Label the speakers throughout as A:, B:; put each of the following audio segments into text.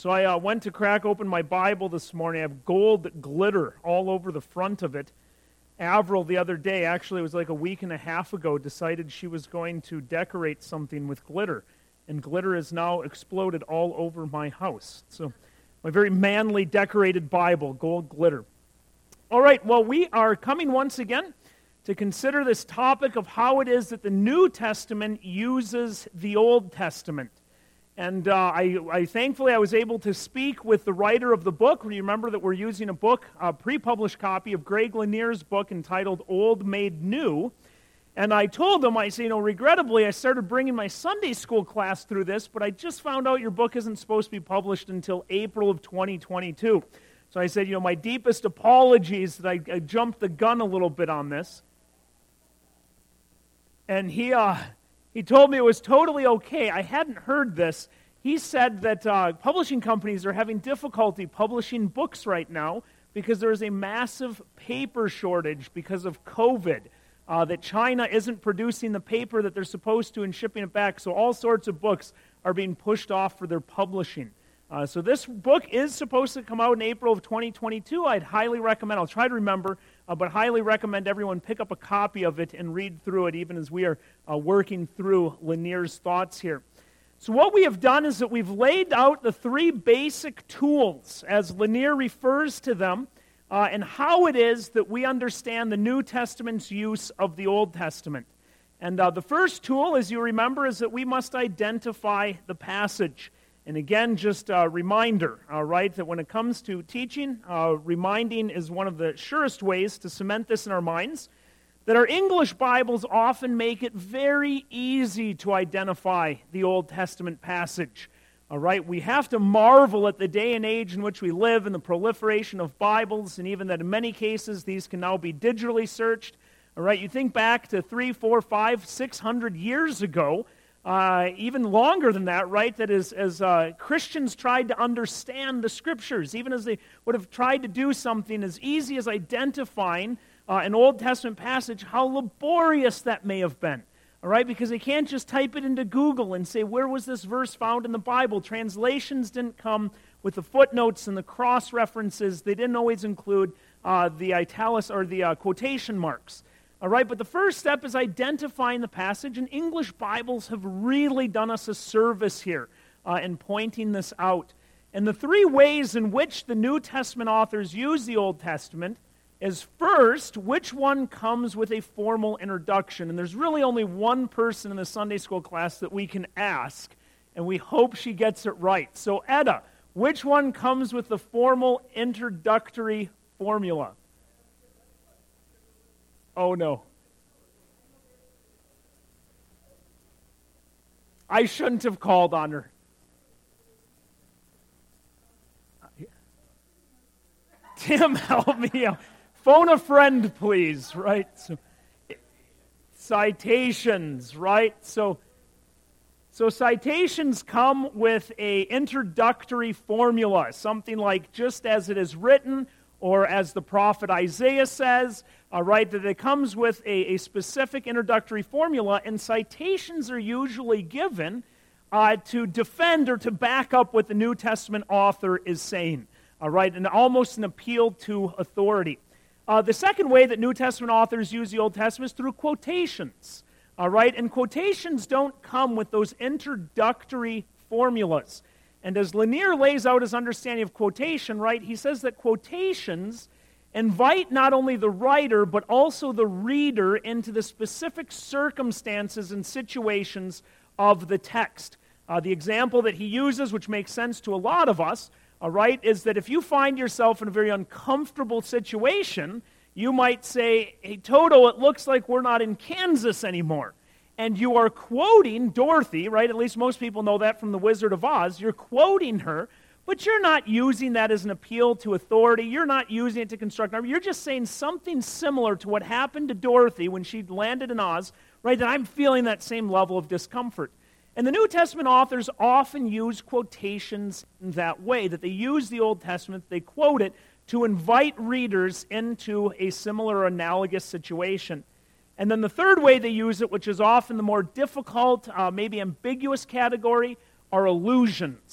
A: So I went to crack open my Bible this morning. I have gold glitter all over the front of it. Avril the other day, actually it was like a week and a half ago, decided she was going to decorate something with glitter. And glitter has now exploded all over my house. So my very manly decorated Bible, gold glitter. All right, well, we are coming once again to consider this topic of how it is that the New Testament uses the Old Testament. And I thankfully I was able to speak with the writer of the book. You remember that we're using a book, a pre-published copy of Greg Lanier's book entitled Old Made New. And I told him, I said, regrettably, I started bringing my Sunday school class through this, but I just found out your book isn't supposed to be published until April of 2022. So I said, my deepest apologies that I jumped the gun a little bit on this. And he told me it was totally okay. I hadn't heard this. He said that publishing companies are having difficulty publishing books right now because there is a massive paper shortage because of COVID, that China isn't producing the paper that they're supposed to and shipping it back. So all sorts of books are being pushed off for their publishing. So this book is supposed to come out in April of 2022. I'd highly recommend, I'll try to remember, but highly recommend everyone pick up a copy of it and read through it, even as we are working through Lanier's thoughts here. So what we have done is that we've laid out the three basic tools, as Lanier refers to them, and how it is that we understand the New Testament's use of the Old Testament. And the first tool, as you remember, is that we must identify the passage. And again, just a reminder, right, that when it comes to teaching, reminding is one of the surest ways to cement this in our minds, that our English Bibles often make it very easy to identify the Old Testament passage. All right, we have to marvel at the day and age in which we live and the proliferation of Bibles, and even that in many cases these can now be digitally searched. All right, you think back to 300, 400, 500, 600 years ago, even longer than that, right? That is, as Christians tried to understand the Scriptures, even as they would have tried to do something as easy as identifying an Old Testament passage, how laborious that may have been, all right? Because they can't just type it into Google and say, where was this verse found in the Bible? Translations didn't come with the footnotes and the cross-references. They didn't always include the italics or the quotation marks. All right, but the first step is identifying the passage, and English Bibles have really done us a service here in pointing this out. And the three ways in which the New Testament authors use the Old Testament is first, which one comes with a formal introduction? And there's really only one person in the Sunday school class that we can ask, and we hope she gets it right. So, Edda, which one comes with the formal introductory formula? Oh, no. I shouldn't have called on her. Tim, help me out. Phone a friend, please, right? So, citations, right? So citations come with an introductory formula, something like just as it is written, or as the prophet Isaiah says, right, that it comes with a specific introductory formula, and citations are usually given to defend or to back up what the New Testament author is saying, all right, and almost an appeal to authority. The second way that New Testament authors use the Old Testament is through quotations, all right, and quotations don't come with those introductory formulas. And as Lanier lays out his understanding of quotation, right, he says that quotations invite not only the writer, but also the reader into the specific circumstances and situations of the text. The example that he uses, which makes sense to a lot of us, all right, is that if you find yourself in a very uncomfortable situation, you might say, hey, Toto, it looks like we're not in Kansas anymore. And you are quoting Dorothy, right? At least most people know that from The Wizard of Oz. You're quoting her, but you're not using that as an appeal to authority. You're not using it to construct. You're just saying something similar to what happened to Dorothy when she landed in Oz, right? That I'm feeling that same level of discomfort. And the New Testament authors often use quotations in that way, that they use the Old Testament, they quote it to invite readers into a similar analogous situation. And then the third way they use it, which is often the more difficult, maybe ambiguous category, are allusions.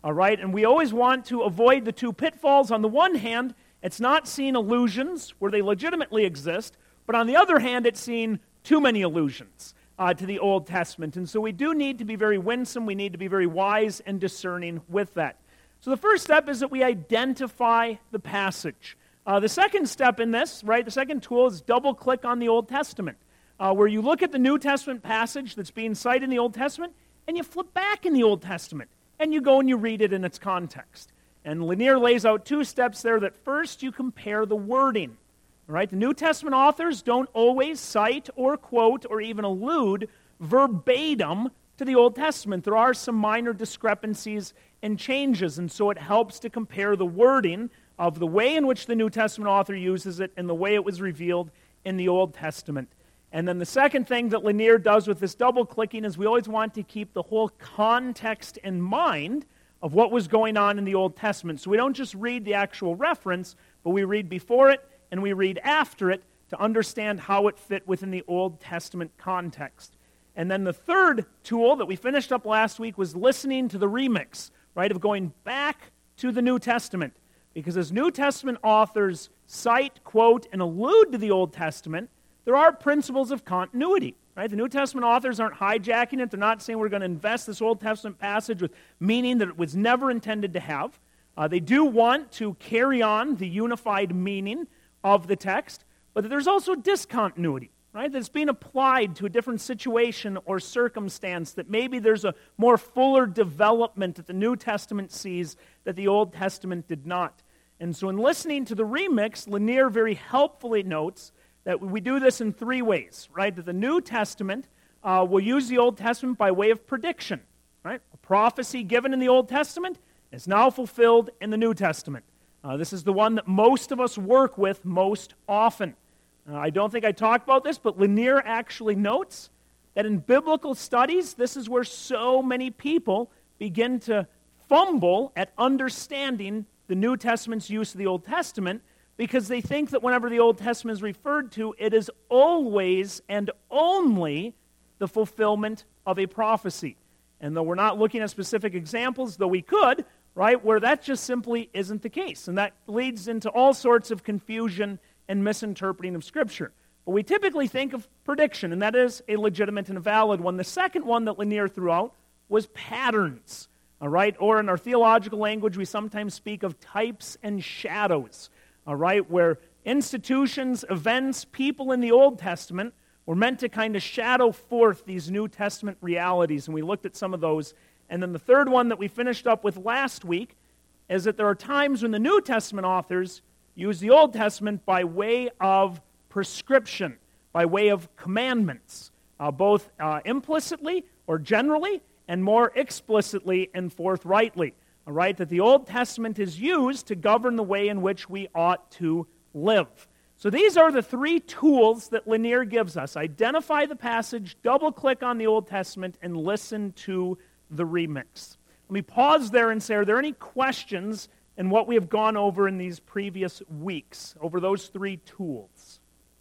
A: All right, and we always want to avoid the two pitfalls. On the one hand, it's not seeing allusions where they legitimately exist, but on the other hand, it's seeing too many allusions to the Old Testament. And so we do need to be very winsome. We need to be very wise and discerning with that. So the first step is that we identify the passage. The second step in this, right, the second tool is double-click on the Old Testament, where you look at the New Testament passage that's being cited in the Old Testament, and you flip back in the Old Testament, and you go and you read it in its context. And Lanier lays out two steps there that first you compare the wording. Right? The New Testament authors don't always cite or quote or even allude verbatim to the Old Testament. There are some minor discrepancies and changes, and so it helps to compare the wording of the way in which the New Testament author uses it and the way it was revealed in the Old Testament. And then the second thing that Lanier does with this double-clicking is we always want to keep the whole context in mind of what was going on in the Old Testament. So we don't just read the actual reference, but we read before it and we read after it to understand how it fit within the Old Testament context. And then the third tool that we finished up last week was listening to the remix, right, of going back to the New Testament. Because as New Testament authors cite, quote, and allude to the Old Testament, there are principles of continuity. Right? The New Testament authors aren't hijacking it. They're not saying we're going to invest this Old Testament passage with meaning that it was never intended to have. They do want to carry on the unified meaning of the text, but there's also discontinuity, right? That's being applied to a different situation or circumstance, that maybe there's a more fuller development that the New Testament sees that the Old Testament did not. And so in listening to the remix, Lanier very helpfully notes that we do this in three ways, right? That the New Testament will use the Old Testament by way of prediction, right? A prophecy given in the Old Testament is now fulfilled in the New Testament. This is the one that most of us work with most often. I don't think I talked about this, but Lanier actually notes that in biblical studies, this is where so many people begin to fumble at understanding the New Testament's use of the Old Testament, because they think that whenever the Old Testament is referred to, it is always and only the fulfillment of a prophecy. And though we're not looking at specific examples, though we could, right, where that just simply isn't the case. And that leads into all sorts of confusion and misinterpreting of Scripture. But we typically think of prediction, and that is a legitimate and a valid one. The second one that Lanier threw out was patterns, all right? Or in our theological language, we sometimes speak of types and shadows. All right, where institutions, events, people in the Old Testament were meant to kind of shadow forth these New Testament realities, and we looked at some of those. And then the third one that we finished up with last week is that there are times when the New Testament authors use the Old Testament by way of prescription, by way of commandments, both implicitly or generally, and more explicitly and forthrightly. All right, that the Old Testament is used to govern the way in which we ought to live. So these are the three tools that Lanier gives us. Identify the passage, double-click on the Old Testament, and listen to the remix. Let me pause there and say, are there any questions in what we have gone over in these previous weeks, over those three tools?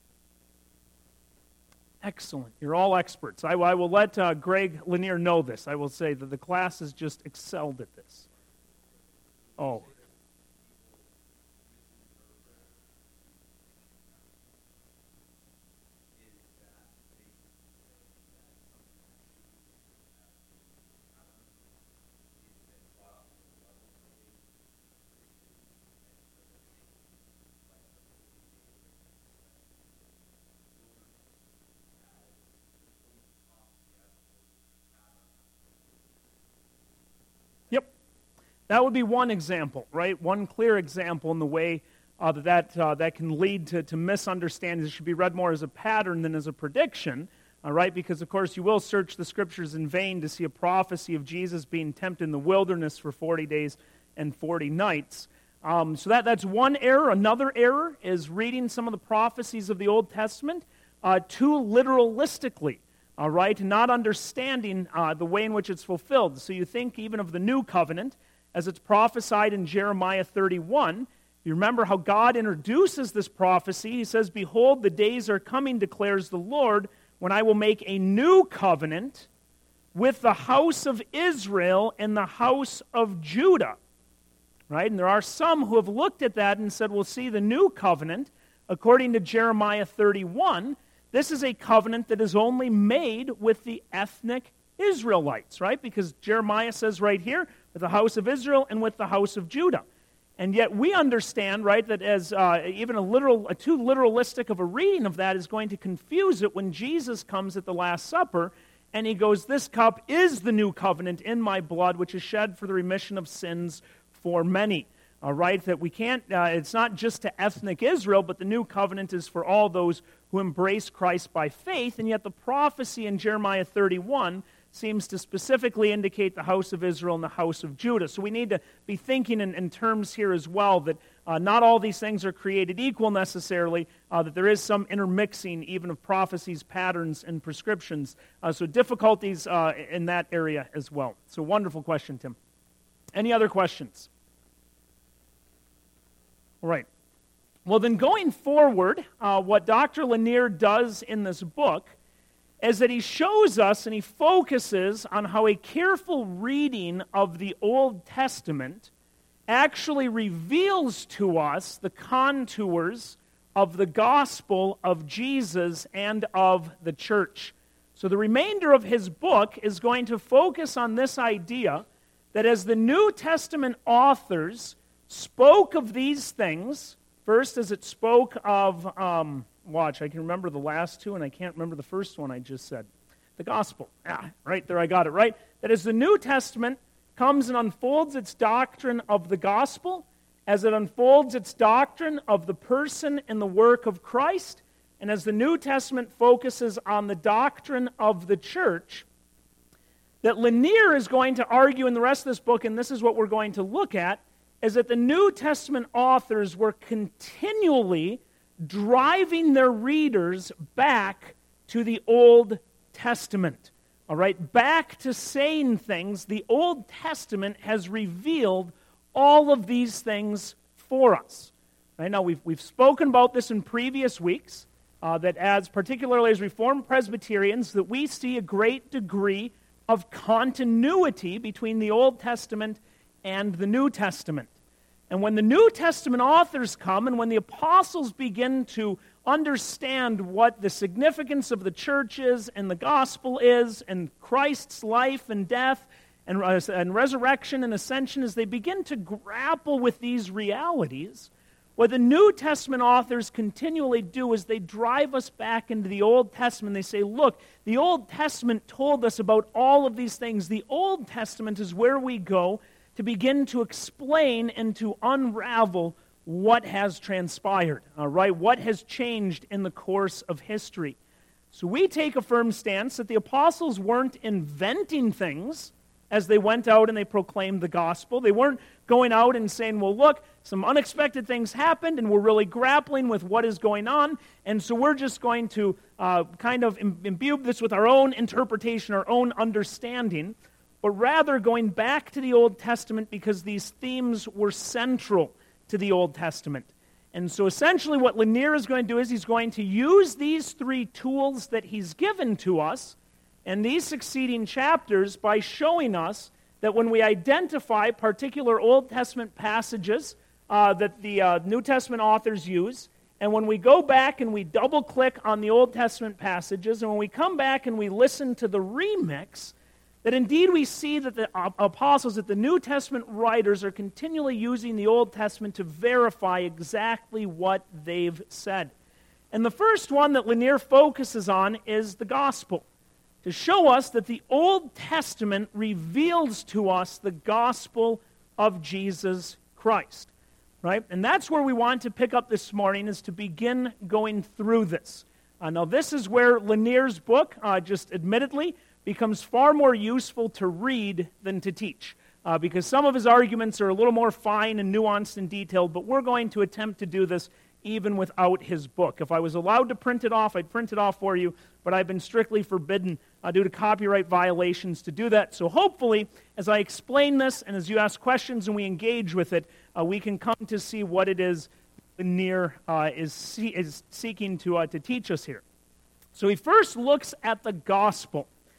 A: Excellent. You're all experts. I will let Greg Lanier know this. I will say that the class has just excelled at this. Oh. Yep. That would be one example, right? One clear example in the way that can lead to misunderstandings. It should be read more as a pattern than as a prediction, right? Because, of course, you will search the Scriptures in vain to see a prophecy of Jesus being tempted in the wilderness for 40 days and 40 nights. So that's one error. Another error is reading some of the prophecies of the Old Testament too literalistically. All right, not understanding the way in which it's fulfilled. So you think even of the New Covenant, as it's prophesied in Jeremiah 31. You remember how God introduces this prophecy. He says, "Behold, the days are coming, declares the Lord, when I will make a new covenant with the house of Israel and the house of Judah. Right? And there are some who have looked at that and said, well, see, the new covenant, according to Jeremiah 31, this is a covenant that is only made with the ethnic Israelites, right? Because Jeremiah says right here, with the house of Israel and with the house of Judah. And yet we understand, right, that as even a too literalistic of a reading of that is going to confuse it when Jesus comes at the Last Supper and he goes, this cup is the new covenant in my blood, which is shed for the remission of sins for many. Right, that we can't, it's not just to ethnic Israel, but the new covenant is for all those who embrace Christ by faith, and yet the prophecy in Jeremiah 31 seems to specifically indicate the house of Israel and the house of Judah. So we need to be thinking in terms here as well that not all these things are created equal necessarily, that there is some intermixing even of prophecies, patterns, and prescriptions. So difficulties in that area as well. So wonderful question, Tim. Any other questions? All right. Well, then going forward, what Dr. Lanier does in this book is that he shows us and he focuses on how a careful reading of the Old Testament actually reveals to us the contours of the gospel of Jesus and of the church. So the remainder of his book is going to focus on this idea that as the New Testament authors spoke of these things, first as it spoke of, I can remember the last two, and I can't remember the first one I just said. The gospel. Right there, I got it, right? That as the New Testament comes and unfolds its doctrine of the gospel, as it unfolds its doctrine of the person and the work of Christ, and as the New Testament focuses on the doctrine of the church, that Lanier is going to argue in the rest of this book, and this is what we're going to look at, is that the New Testament authors were continually driving their readers back to the Old Testament. All right, back to saying things. The Old Testament has revealed all of these things for us. Right now, we've spoken about this in previous weeks, that particularly as Reformed Presbyterians, that we see a great degree of continuity between the Old Testament and the New Testament. And when the New Testament authors come and when the apostles begin to understand what the significance of the church is and the gospel is and Christ's life and death and resurrection and ascension, as they begin to grapple with these realities, what the New Testament authors continually do is they drive us back into the Old Testament. They say, look, the Old Testament told us about all of these things. The Old Testament is where we go to begin to explain and to unravel what has transpired, all right? What has changed in the course of history. So we take a firm stance that the apostles weren't inventing things as they went out and they proclaimed the gospel. They weren't going out and saying, well, look, some unexpected things happened and we're really grappling with what is going on, and so we're just going to kind of imbue this with our own interpretation, our own understanding, but rather going back to the Old Testament because these themes were central to the Old Testament. And so essentially what Lanier is going to do is he's going to use these three tools that he's given to us in these succeeding chapters by showing us that when we identify particular Old Testament passages that the New Testament authors use, and when we go back and we double-click on the Old Testament passages, and when we come back and we listen to the remix, that indeed we see that the apostles, that the New Testament writers are continually using the Old Testament to verify exactly what they've said. And the first one that Lanier focuses on is the gospel, to show us that the Old Testament reveals to us the gospel of Jesus Christ. Right? And that's where we want to pick up this morning, is to begin going through this. Now this is where Lanier's book, just admittedly, becomes far more useful to read than to teach, because some of his arguments are a little more fine and nuanced and detailed, but we're going to attempt to do this even without his book. If I was allowed to print it off, I'd print it off for you, but I've been strictly forbidden due to copyright violations to do that. So hopefully, as I explain this and as you ask questions and we engage with it, we can come to see what it is Lanier is seeking to teach us here. So he first looks at the gospel.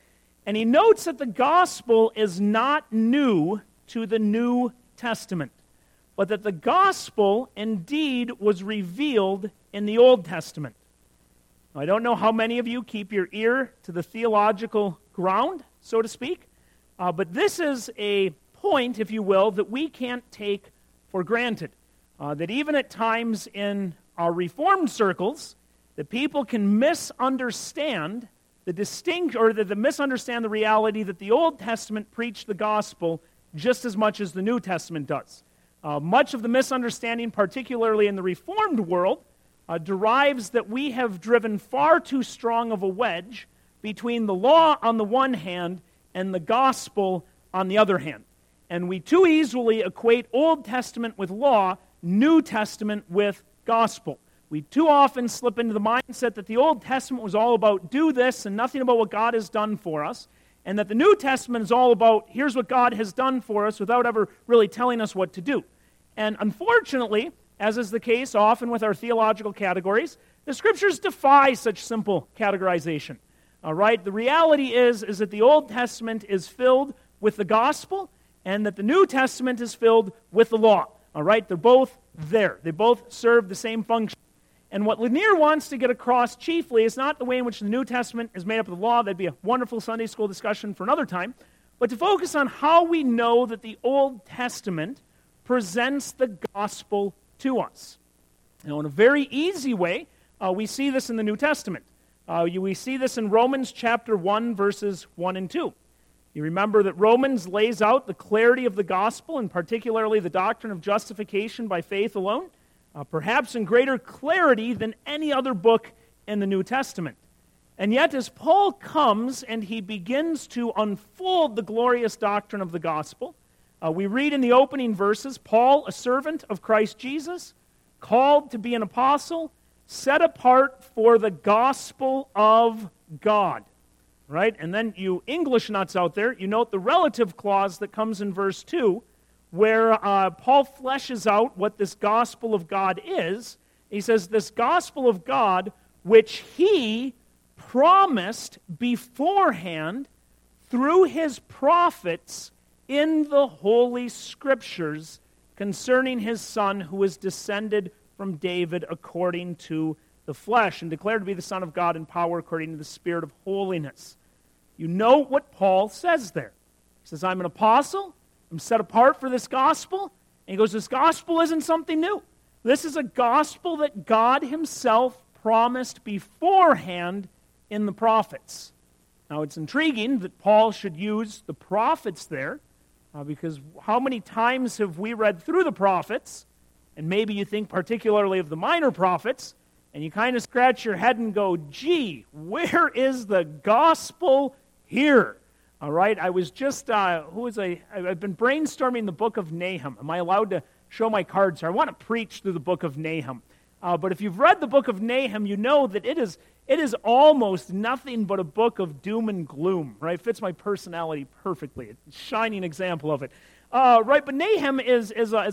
A: And he notes that the gospel is not new to the New Testament, but that the gospel indeed was revealed in the Old Testament. Now, I don't know how many of you keep your ear to the theological ground, so to speak, but this is a point, if you will, that we can't take for granted. That even at times in our Reformed circles, that people can misunderstand misunderstand the reality that the Old Testament preached the gospel just as much as the New Testament does. Much of the misunderstanding, particularly in the Reformed world, derives that we have driven far too strong of a wedge between the law on the one hand and the gospel on the other hand. And we too easily equate Old Testament with law, New Testament with gospel. We too often slip into the mindset that the Old Testament was all about do this and nothing about what God has done for us, and that the New Testament is all about here's what God has done for us without ever really telling us what to do. And unfortunately, as is the case often with our theological categories, the Scriptures defy such simple categorization. All right? The reality is that the Old Testament is filled with the gospel, and that the New Testament is filled with the law. All right? They're both there. They both serve the same function. And what Lanier wants to get across chiefly is not the way in which the New Testament is made up of the law. That'd be a wonderful Sunday school discussion for another time. But to focus on how we know that the Old Testament presents the gospel to us. Now, in a very easy way, we see this in the New Testament. We see this in Romans chapter 1, verses 1 and 2. You remember that Romans lays out the clarity of the gospel, and particularly the doctrine of justification by faith alone, perhaps in greater clarity than any other book in the New Testament. And yet, as Paul comes and he begins to unfold the glorious doctrine of the gospel, we read in the opening verses, Paul, a servant of Christ Jesus, called to be an apostle, set apart for the gospel of God. Right? And then you English nuts out there, you note the relative clause that comes in verse 2, where Paul fleshes out what this gospel of God is. He says, this gospel of God, which he promised beforehand through his prophets in the Holy Scriptures concerning his Son, who is descended from David according to the flesh, and declared to be the Son of God in power according to the Spirit of holiness. You know what Paul says there. He says, I'm an apostle, I'm set apart for this gospel, and he goes, this gospel isn't something new. This is a gospel that God himself promised beforehand in the prophets. Now, it's intriguing that Paul should use the prophets there, because how many times have we read through the prophets, and maybe you think particularly of the minor prophets, and you kind of scratch your head and go, gee, where is the gospel here? All right, I was just, I've been brainstorming the book of Nahum. Am I allowed to show my cards here? I want to preach through the book of Nahum. But if you've read the book of Nahum, you know that it is almost nothing but a book of doom and gloom, right? Fits my personality perfectly. A shining example of it. Right, but Nahum is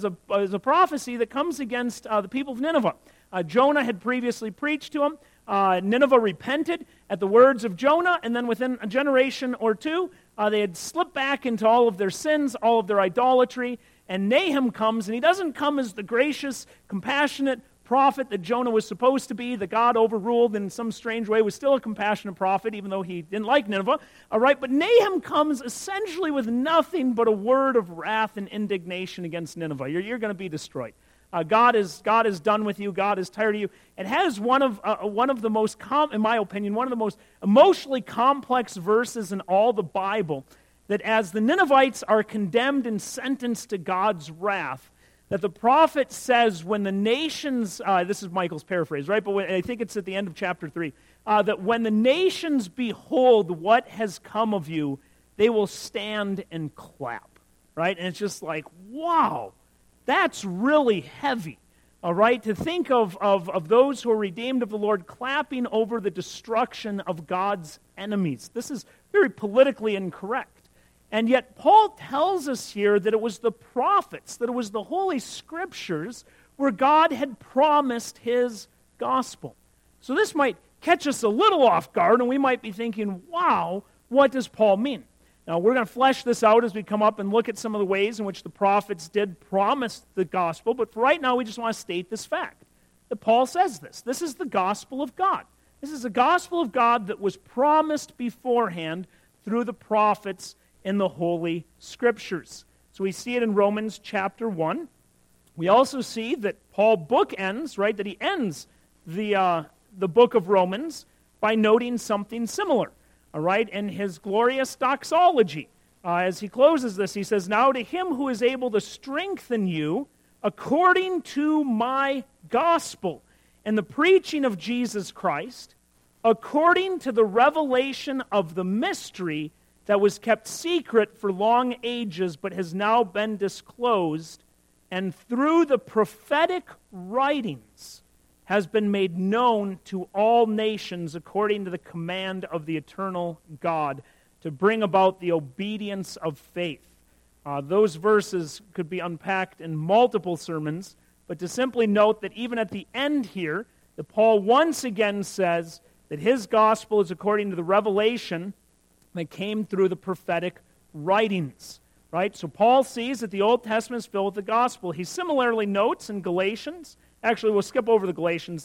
A: a prophecy that comes against the people of Nineveh. Jonah had previously preached to them. Nineveh repented at the words of Jonah, and then within a generation or two, they had slipped back into all of their sins, all of their idolatry, and Nahum comes, and he doesn't come as the gracious, compassionate prophet that Jonah was supposed to be, that God overruled in some strange way, was still a compassionate prophet, even though he didn't like Nineveh. All right, but Nahum comes essentially with nothing but a word of wrath and indignation against Nineveh. You're going to be destroyed. God is done with you. God is tired of you. It has one of the most, in my opinion, one of the most emotionally complex verses in all the Bible, that as the Ninevites are condemned and sentenced to God's wrath, that the prophet says when the nations, this is Michael's paraphrase, right? But I think it's at the end of chapter 3, that when the nations behold what has come of you, they will stand and clap, right? And it's just like, wow. That's really heavy, all right? To think of those who are redeemed of the Lord clapping over the destruction of God's enemies. This is very politically incorrect. And yet Paul tells us here that it was the prophets, that it was the Holy Scriptures where God had promised his gospel. So this might catch us a little off guard, and we might be thinking, wow, what does Paul mean? Now, we're going to flesh this out as we come up and look at some of the ways in which the prophets did promise the gospel, but for right now, we just want to state this fact, that Paul says this. This is the gospel of God. This is the gospel of God that was promised beforehand through the prophets in the Holy Scriptures. So we see it in Romans chapter 1. We also see that Paul bookends, right, that he ends the book of Romans by noting something similar, all right, in his glorious doxology. As he closes this, he says, "Now to him who is able to strengthen you according to my gospel and the preaching of Jesus Christ, according to the revelation of the mystery that was kept secret for long ages but has now been disclosed, and through the prophetic writings has been made known to all nations according to the command of the eternal God, to bring about the obedience of faith." Those verses could be unpacked in multiple sermons, but to simply note that even at the end here, that Paul once again says that his gospel is according to the revelation that came through the prophetic writings. Right? So Paul sees that the Old Testament is filled with the gospel. He similarly notes in Galatians, actually we'll skip over the Galatians,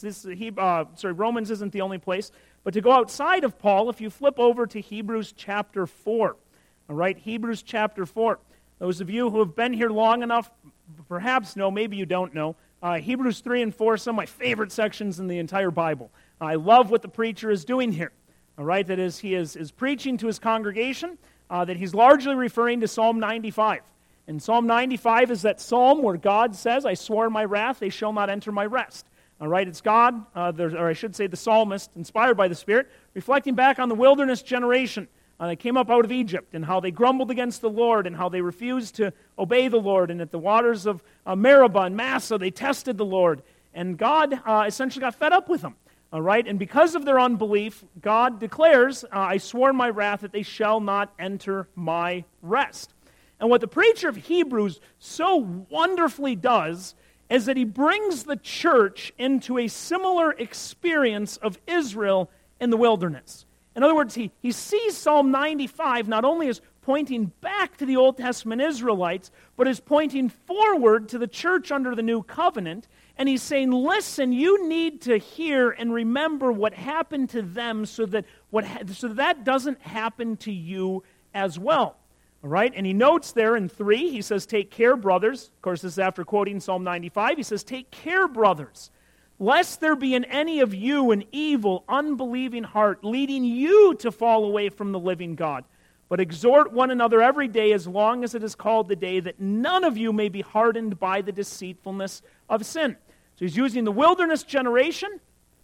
A: Romans isn't the only place, but to go outside of Paul, if you flip over to Hebrews chapter 4, all right, Hebrews chapter 4. Those of you who have been here long enough perhaps know, maybe you don't know, Hebrews 3 and 4 are some of my favorite sections in the entire Bible. I love what the preacher is doing here, all right, that is, he is preaching to his congregation, that he's largely referring to Psalm 95. And Psalm 95 is that psalm where God says, "I swore in my wrath, they shall not enter my rest." All right, it's God, or I should say the psalmist, inspired by the Spirit, reflecting back on the wilderness generation that came up out of Egypt and how they grumbled against the Lord and how they refused to obey the Lord. And at the waters of Meribah and Massah, they tested the Lord. And God essentially got fed up with them. All right, and because of their unbelief, God declares, "I swore in my wrath that they shall not enter my rest." And what the preacher of Hebrews so wonderfully does is that he brings the church into a similar experience of Israel in the wilderness. In other words, he sees Psalm 95 not only as pointing back to the Old Testament Israelites, but as pointing forward to the church under the new covenant. And he's saying, listen, you need to hear and remember what happened to them so that doesn't happen to you as well. All right? And he notes there in 3, he says, "Take care, brothers." Of course, this is after quoting Psalm 95. He says, "Take care, brothers, lest there be in any of you an evil, unbelieving heart, leading you to fall away from the living God. But exhort one another every day as long as it is called the day, that none of you may be hardened by the deceitfulness of sin." So he's using the wilderness generation,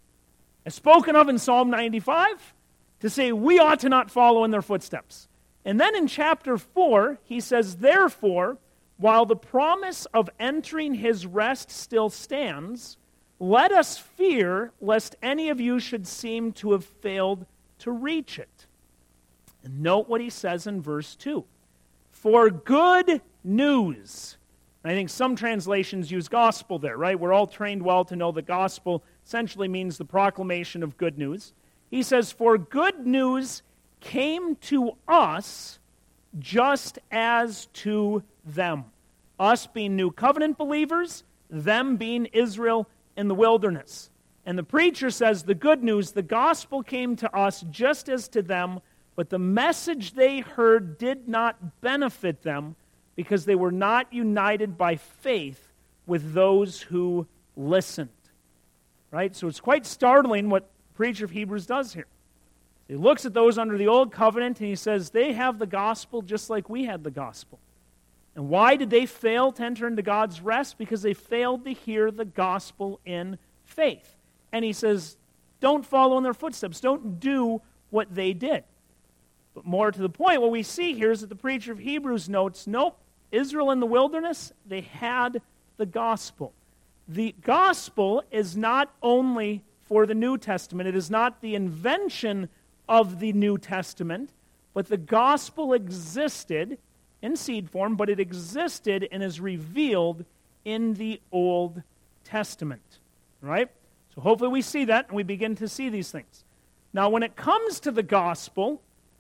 A: as spoken of in Psalm 95, to say we ought to not follow in their footsteps. And then in chapter 4, he says, "Therefore, while the promise of entering his rest still stands, let us fear lest any of you should seem to have failed to reach it." And note what he says in verse 2. "For good news." And I think some translations use gospel there, right? We're all trained well to know the gospel essentially means the proclamation of good news. He says, "For good news came to us just as to them." Us being new covenant believers, them being Israel in the wilderness. And the preacher says the good news, the gospel came to us just as to them, but the message they heard did not benefit them because they were not united by faith with those who listened. Right? So it's quite startling what the preacher of Hebrews does here. He looks at those under the old covenant and he says they have the gospel just like we had the gospel. And why did they fail to enter into God's rest? Because they failed to hear the gospel in faith. And he says, don't follow in their footsteps. Don't do what they did. But more to the point, what we see here is that the preacher of Hebrews notes, nope, Israel in the wilderness, they had the gospel. The gospel is not only for the New Testament. It is not the invention of the New Testament, but the gospel existed in seed form, but it existed and is revealed in the Old Testament. Right? So hopefully we see that and we begin to see these things. Now, when it comes to the gospel,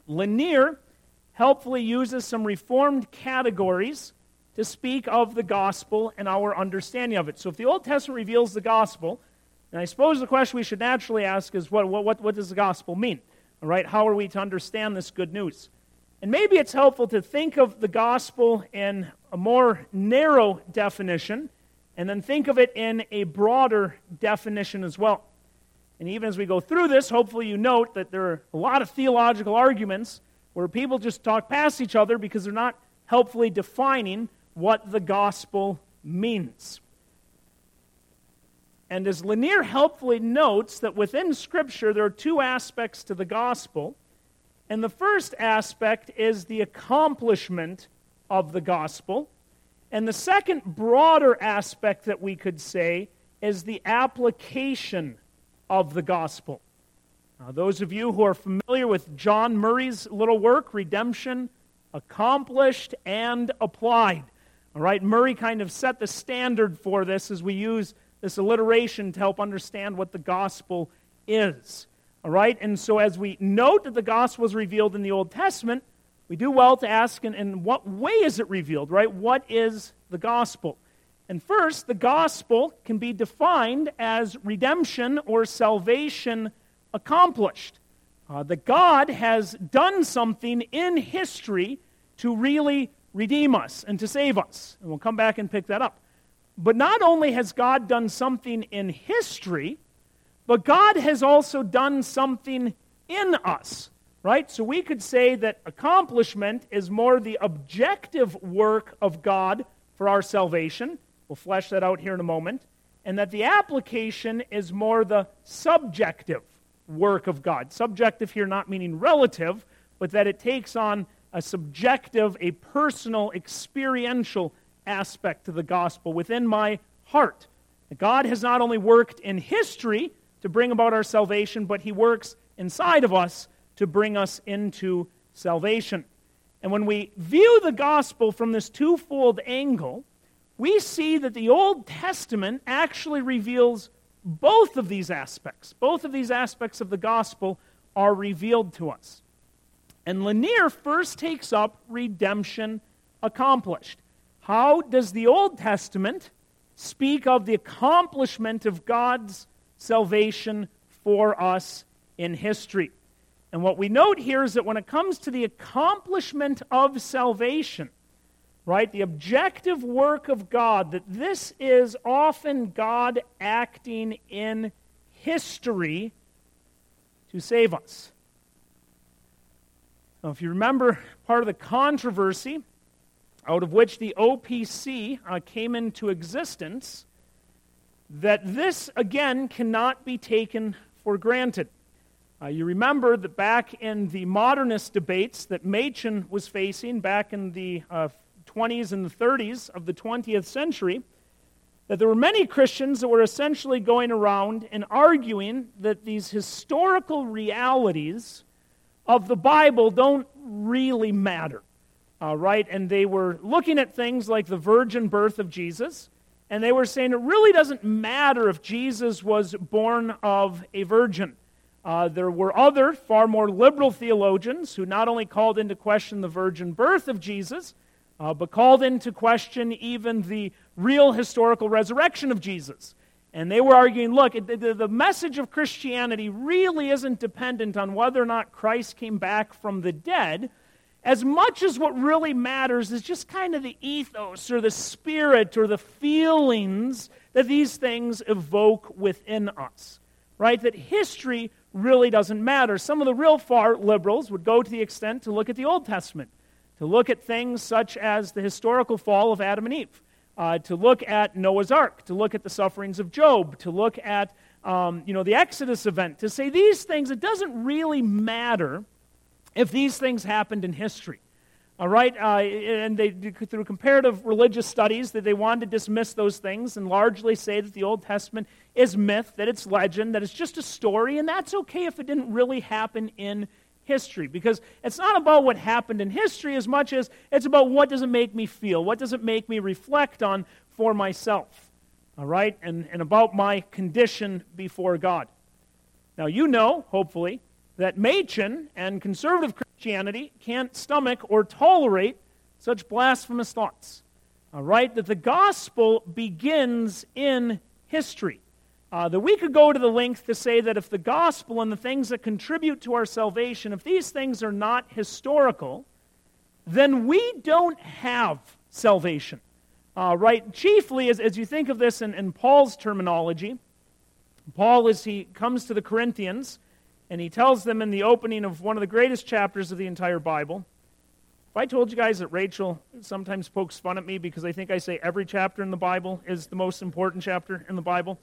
A: Lanier helpfully uses some Reformed categories to speak of the gospel and our understanding of it. So if the Old Testament reveals the gospel, and I suppose the question we should naturally ask is, what does the gospel mean? All right, how are we to understand this good news? And maybe it's helpful to think of the gospel in a more narrow definition, and then think of it in a broader definition as well. And even as we go through this, hopefully you note that there are a lot of theological arguments where people just talk past each other because they're not helpfully defining what the gospel means. And as Lanier helpfully notes that within Scripture there are two aspects to the gospel, and the first aspect is the accomplishment of the gospel, and the second broader aspect that we could say is the application of the gospel. Now, those of you who are familiar with John Murray's little work, Redemption Accomplished and Applied. All right, Murray kind of set the standard for this as we use this alliteration to help understand what the gospel is. All right, and so as we note that the gospel is revealed in the Old Testament, we do well to ask in what way is it revealed, right? What is the gospel? And first, the gospel can be defined as redemption or salvation accomplished. That God has done something in history to really redeem us and to save us. And we'll come back and pick that up. But not only has God done something in history, but God has also done something in us, right? So we could say that accomplishment is more the objective work of God for our salvation. We'll flesh that out here in a moment. And that the application is more the subjective work of God. Subjective here not meaning relative, but that it takes on a subjective, a personal, experiential aspect to the gospel within my heart. God has not only worked in history to bring about our salvation, but He works inside of us to bring us into salvation. And when we view the gospel from this twofold angle, we see that the Old Testament actually reveals both of these aspects. Both of these aspects of the gospel are revealed to us. And Lanier first takes up redemption accomplished. How does the Old Testament speak of the accomplishment of God's salvation for us in history? And what we note here is that when it comes to the accomplishment of salvation, right, the objective work of God, that this is often God acting in history to save us. Now, if you remember part of the controversy out of which the OPC came into existence, that this, again, cannot be taken for granted. You remember that back in the modernist debates that Machen was facing back in the 20s and the 30s of the 20th century, that there were many Christians that were essentially going around and arguing that these historical realities of the Bible don't really matter. Right? And they were looking at things like the virgin birth of Jesus, and they were saying it really doesn't matter if Jesus was born of a virgin. There were other, far more liberal theologians who not only called into question the virgin birth of Jesus, but called into question even the real historical resurrection of Jesus. And they were arguing, look, the message of Christianity really isn't dependent on whether or not Christ came back from the dead, as much as what really matters is just kind of the ethos or the spirit or the feelings that these things evoke within us, right? That history really doesn't matter. Some of the real far liberals would go to the extent to look at the Old Testament, to look at things such as the historical fall of Adam and Eve, to look at Noah's Ark, to look at the sufferings of Job, to look at the Exodus event, to say these things, it doesn't really matter if these things happened in history. All right? And they, through comparative religious studies, that they wanted to dismiss those things and largely say that the Old Testament is myth, that it's legend, that it's just a story, and that's okay if it didn't really happen in history. Because it's not about what happened in history as much as it's about what does it make me feel, what does it make me reflect on for myself. All right? And about my condition before God. Now, you know, hopefully, that Machen and conservative Christianity Christianity can't stomach or tolerate such blasphemous thoughts. All right, that the gospel begins in history. That we could go to the length to say that if the gospel and the things that contribute to our salvation, if these things are not historical, then we don't have salvation. Right? Chiefly, as you think of this in Paul's terminology, Paul, as he comes to the Corinthians, and he tells them in the opening of one of the greatest chapters of the entire Bible. If I told you guys that Rachel sometimes pokes fun at me because I think I say every chapter in the Bible is the most important chapter in the Bible,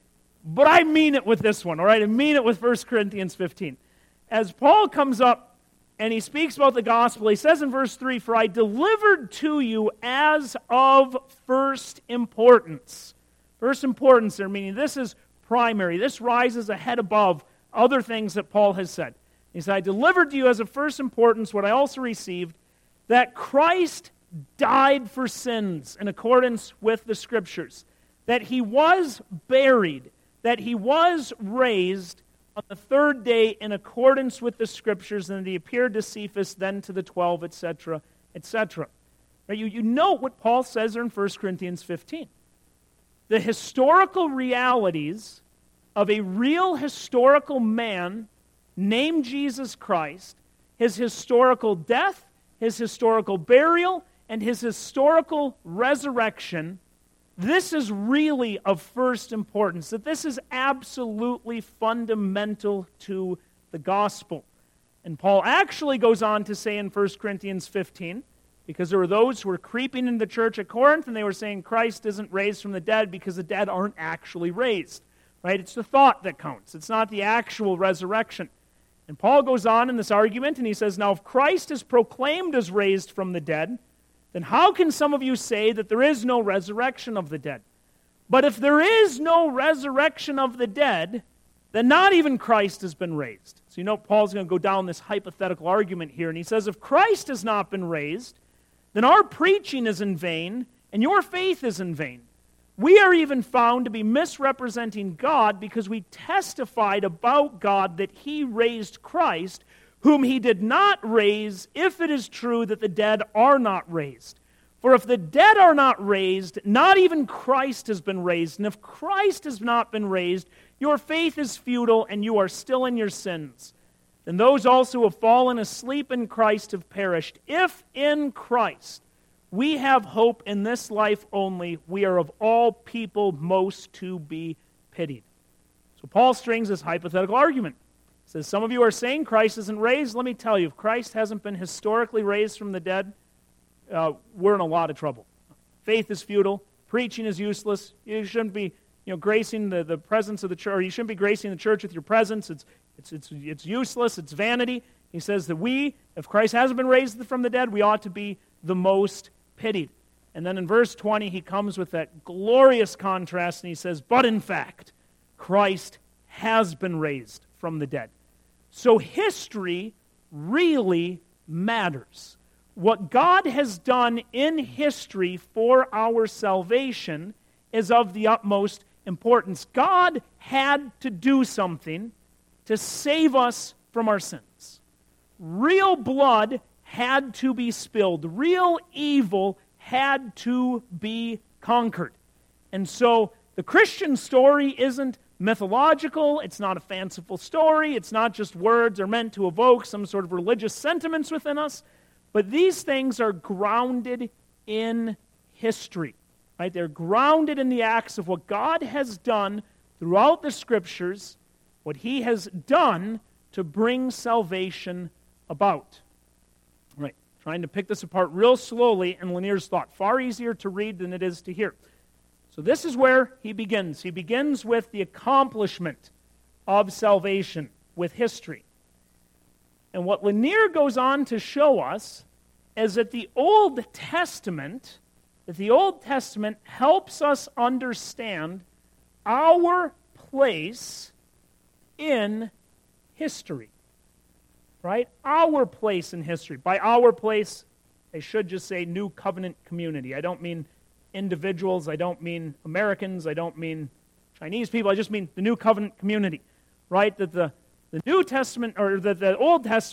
A: but I mean it with this one, all right? I mean it with 1 Corinthians 15. As Paul comes up and he speaks about the gospel, he says in verse 3, "For I delivered to you as of first importance." First importance there, meaning this is primary. This rises ahead above other things that Paul has said. He said, "I delivered to you as of first importance what I also received, that Christ died for sins in accordance with the Scriptures, that he was buried, that he was raised on the third day in accordance with the Scriptures, and that he appeared to Cephas, then to the 12, etc., etc." Right, you note what Paul says there in 1 Corinthians 15. The historical realities of a real historical man named Jesus Christ, his historical death, his historical burial, and his historical resurrection, this is really of first importance, that this is absolutely fundamental to the gospel. And Paul actually goes on to say in 1 Corinthians 15, because there were those who were creeping into the church at Corinth, and they were saying Christ isn't raised from the dead because the dead aren't actually raised. Right? It's the thought that counts. It's not the actual resurrection. And Paul goes on in this argument, and he says, "Now if Christ is proclaimed as raised from the dead, then how can some of you say that there is no resurrection of the dead? But if there is no resurrection of the dead, then not even Christ has been raised." So you know Paul's going to go down this hypothetical argument here, and he says, if Christ has not been raised, then our preaching is in vain, and your faith is in vain. We are even found to be misrepresenting God because we testified about God that he raised Christ, whom he did not raise, if it is true that the dead are not raised. For if the dead are not raised, not even Christ has been raised. And if Christ has not been raised, your faith is futile and you are still in your sins. Then those also who have fallen asleep in Christ have perished. If in Christ we have hope in this life only, we are of all people most to be pitied. So Paul strings this hypothetical argument. He says, some of you are saying Christ isn't raised. Let me tell you, if Christ hasn't been historically raised from the dead, we're in a lot of trouble. Faith is futile. Preaching is useless. You shouldn't be gracing the presence of the church, or you shouldn't be gracing the church with your presence. It's useless. It's vanity. He says that if Christ hasn't been raised from the dead, we ought to be the most pitied. And then in verse 20, he comes with that glorious contrast, and he says, but in fact, Christ has been raised from the dead. So history really matters. What God has done in history for our salvation is of the utmost importance. God had to do something to save us from our sins. Real blood had to be spilled. Real evil had to be conquered. And so the Christian story isn't mythological. It's not a fanciful story. It's not just words are meant to evoke some sort of religious sentiments within us. But these things are grounded in history. Right? They're grounded in the acts of what God has done throughout the Scriptures, what He has done to bring salvation about. Right. Trying to pick this apart real slowly in Lanier's thought. Far easier to read than it is to hear. So this is where he begins. He begins with the accomplishment of salvation, with history. And what Lanier goes on to show us is that the Old Testament helps us understand our place in history. Right? Our place in history. By our place, I should just say New Covenant community. I don't mean individuals. I don't mean Americans. I don't mean Chinese people. I just mean the New Covenant community. Right? That the New Testament, or that the Old Testament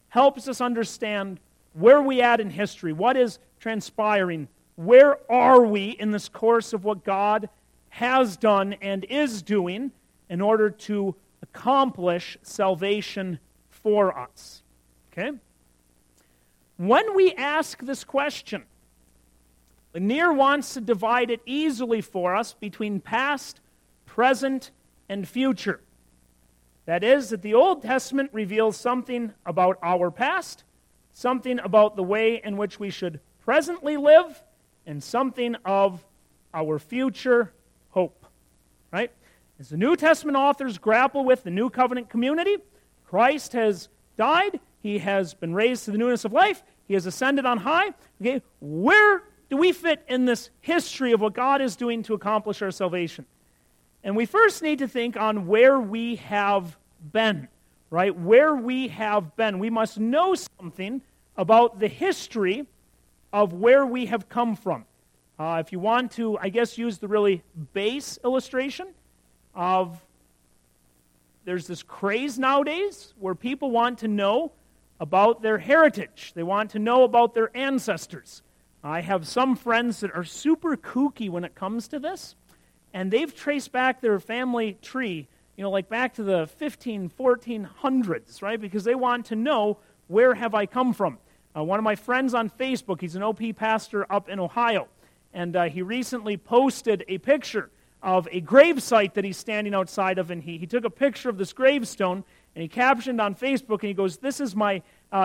A: helps us understand where we at in history, what is transpiring, where are we in this course of what God has done and is doing in order to accomplish salvation for us. Okay? When we ask this question, Lanier wants to divide it easily for us between past, present, and future. That is, that the Old Testament reveals something about our past, something about the way in which we should presently live, and something of our future hope. Right? As the New Testament authors grapple with the New Covenant community, Christ has died, He has been raised to the newness of life, He has ascended on high. Okay, where do we fit in this history of what God is doing to accomplish our salvation? And we first need to think on where we have been, right? Where we have been. We must know something about the history of where we have come from. If you want to, I guess, use the really base illustration of, there's this craze nowadays where people want to know about their heritage. They want to know about their ancestors. I have some friends that are super kooky when it comes to this, and they've traced back their family tree, like back to the 1400s, right? Because they want to know, where have I come from? One of my friends on Facebook, he's an OP pastor up in Ohio, and he recently posted a picture of a grave site that he's standing outside of, and he took a picture of this gravestone, and he captioned on Facebook, and he goes, "This is my,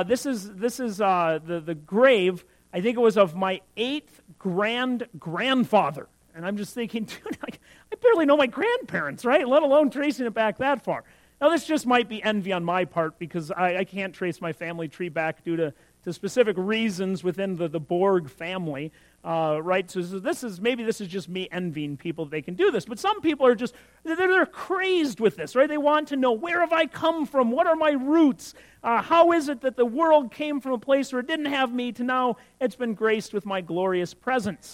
A: the grave. I think it was of my 8th grandfather." And I'm just thinking, dude, I barely know my grandparents, right? Let alone tracing it back that far. Now, this just might be envy on my part because I can't trace my family tree back due to specific reasons within the Borg family, right? So this is just me envying people that they can do this. But some people are just, they're crazed with this, right? They want to know, where have I come from? What are my roots? How is it that the world came from a place where it didn't have me to now it's been graced with my glorious presence?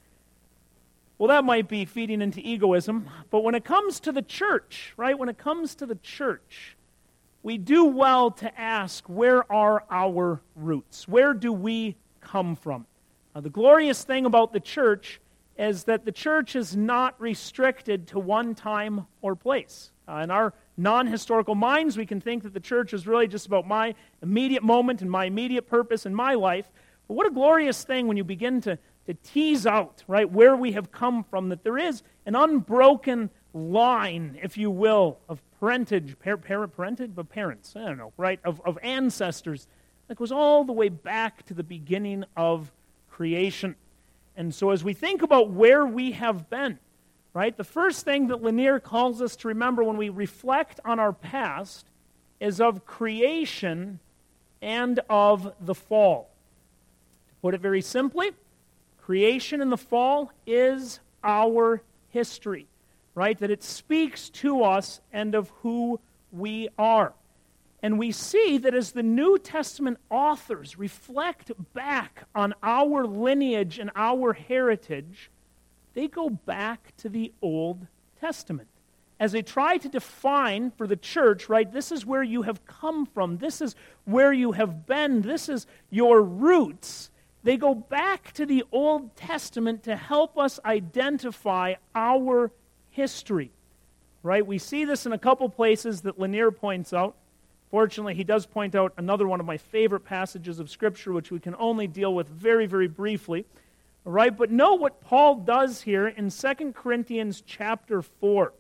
A: Well, that might be feeding into egoism, but when it comes to the church, right? When it comes to the church, we do well to ask, where are our roots? Where do we come from? The glorious thing about the church is that the church is not restricted to one time or place. In our non-historical minds, we can think that the church is really just about my immediate moment and my immediate purpose in my life. But what a glorious thing when you begin to tease out, right, where we have come from, that there is an unbroken line, if you will, of parentage, but parents, I don't know, right, of ancestors that goes all the way back to the beginning of creation. And so as we think about where we have been, right, the first thing that Lanier calls us to remember when we reflect on our past is of creation and of the fall. To put it very simply, creation and the fall is our history, right? That it speaks to us and of who we are. And we see that as the New Testament authors reflect back on our lineage and our heritage, they go back to the Old Testament. As they try to define for the church, right, this is where you have come from, this is where you have been, this is your roots. They go back to the Old Testament to help us identify our history, right? We see this in a couple places that Lanier points out. Fortunately, he does point out another one of my favorite passages of Scripture, which we can only deal with very, very briefly, right? But note what Paul does here in 2 Corinthians chapter 4.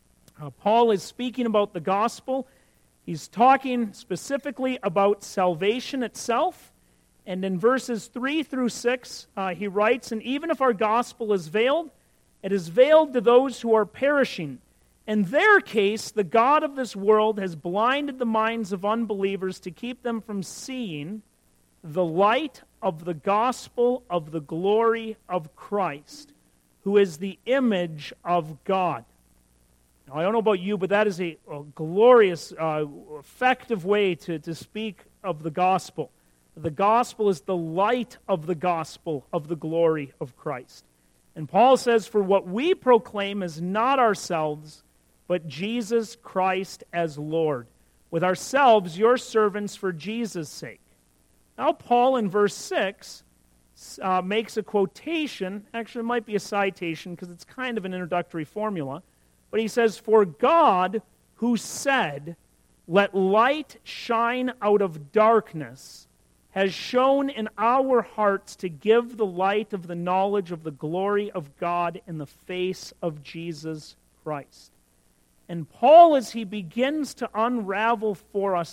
A: Paul is speaking about the gospel. He's talking specifically about salvation itself. And in verses 3 through 6, he writes, "And even if our gospel is veiled, it is veiled to those who are perishing. In their case, the God of this world has blinded the minds of unbelievers to keep them from seeing the light of the gospel of the glory of Christ, who is the image of God." Now, I don't know about you, but that is a glorious, effective way to speak of the gospel. The gospel is the light of the gospel of the glory of Christ. And Paul says, "For what we proclaim is not ourselves, but Jesus Christ as Lord, with ourselves your servants for Jesus' sake. Now Paul in verse 6 makes a quotation. Actually, it might be a citation because it's kind of an introductory formula. But he says, "For God, who said, 'Let light shine out of darkness,' has shone in our hearts to give the light of the knowledge of the glory of God in the face of Jesus Christ." And Paul, as he begins to unravel for us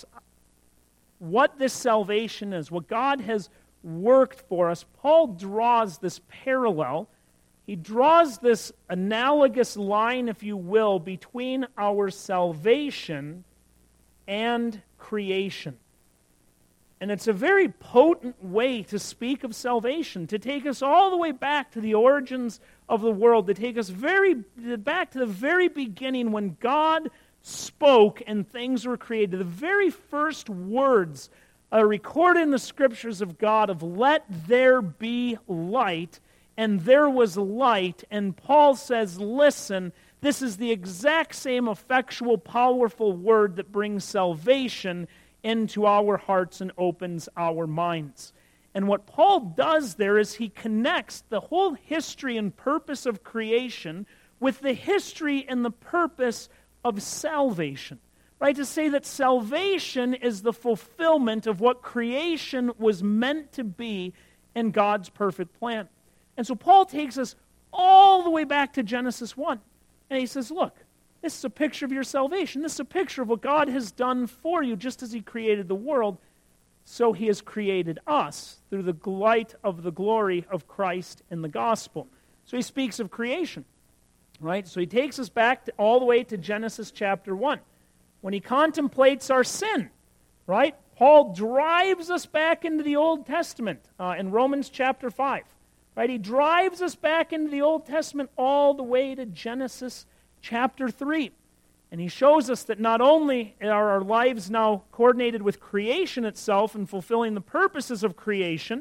A: what this salvation is, what God has worked for us, Paul draws this parallel. He draws this analogous line, if you will, between our salvation and creation. And it's a very potent way to speak of salvation, to take us all the way back to the origins of the world, to take us back to the very beginning when God spoke and things were created. The very first words recorded in the Scriptures of God of "let there be light," and there was light. And Paul says, listen, this is the exact same effectual, powerful word that brings salvation into our hearts and opens our minds. And what Paul does there is he connects the whole history and purpose of creation with the history and the purpose of salvation. Right? To say that salvation is the fulfillment of what creation was meant to be in God's perfect plan. And so Paul takes us all the way back to Genesis 1. And he says, look, this is a picture of your salvation. This is a picture of what God has done for you. Just as he created the world, so he has created us through the light of the glory of Christ in the gospel. So he speaks of creation. Right? So he takes us back all the way to Genesis chapter 1. When he contemplates our sin, right? Paul drives us back into the Old Testament in Romans chapter 5. Right? He drives us back into the Old Testament all the way to Genesis chapter 3. And he shows us that not only are our lives now coordinated with creation itself and fulfilling the purposes of creation,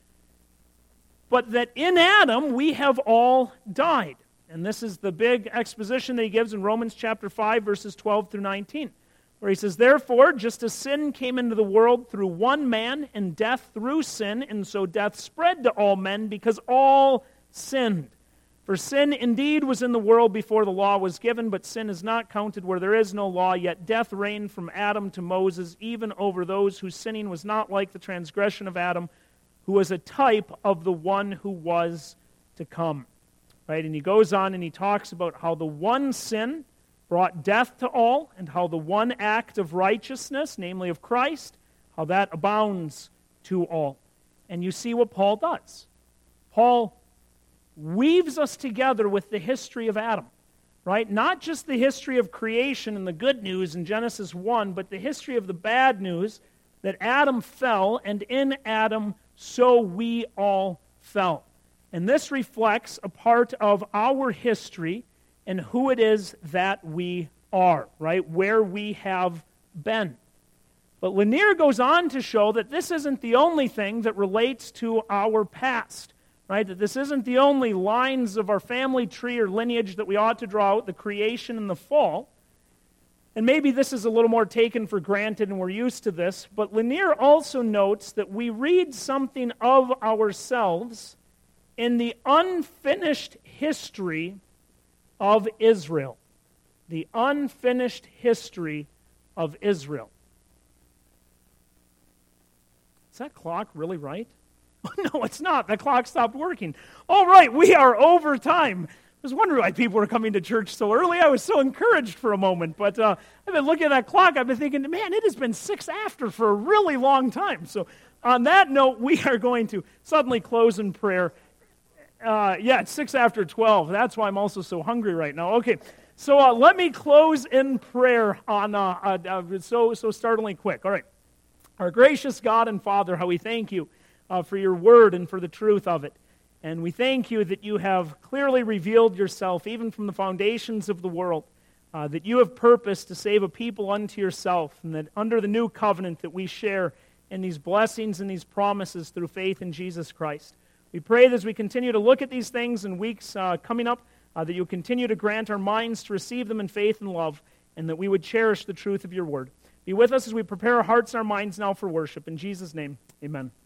A: but that in Adam we have all died. And this is the big exposition that he gives in Romans chapter 5, verses 12 through 19, where he says, "Therefore, just as sin came into the world through one man, and death through sin, and so death spread to all men because all sinned. For sin indeed was in the world before the law was given, but sin is not counted where there is no law, yet death reigned from Adam to Moses, even over those whose sinning was not like the transgression of Adam, who was a type of the one who was to come." Right? And he goes on and he talks about how the one sin brought death to all, and how the one act of righteousness, namely of Christ, how that abounds to all. And you see what Paul does. Paul weaves us together with the history of Adam. Right? Not just the history of creation and the good news in Genesis 1, but the history of the bad news that Adam fell, and in Adam so we all fell. And this reflects a part of our history and who it is that we are, right? Where we have been. But Lanier goes on to show that this isn't the only thing that relates to our past, right? That this isn't the only lines of our family tree or lineage that we ought to draw out, the creation and the fall. And maybe this is a little more taken for granted and we're used to this, but Lanier also notes that we read something of ourselves in the unfinished history of Israel. The unfinished history of Israel. Is that clock really right? No, it's not. The clock stopped working. All right, we are over time. I was wondering why people were coming to church so early. I was so encouraged for a moment. But I've been looking at that clock. I've been thinking, man, it has been 6 after for a really long time. So on that note, we are going to suddenly close in prayer. It's 6 after 12. That's why I'm also so hungry right now. Okay, so let me close in prayer on so startlingly quick. All right. Our gracious God and Father, how we thank you for your word and for the truth of it. And we thank you that you have clearly revealed yourself, even from the foundations of the world, that you have purposed to save a people unto yourself, and that under the new covenant that we share in these blessings and these promises through faith in Jesus Christ. We pray that as we continue to look at these things in weeks coming up, that you'll continue to grant our minds to receive them in faith and love, and that we would cherish the truth of your word. Be with us as we prepare our hearts and our minds now for worship. In Jesus' name, amen.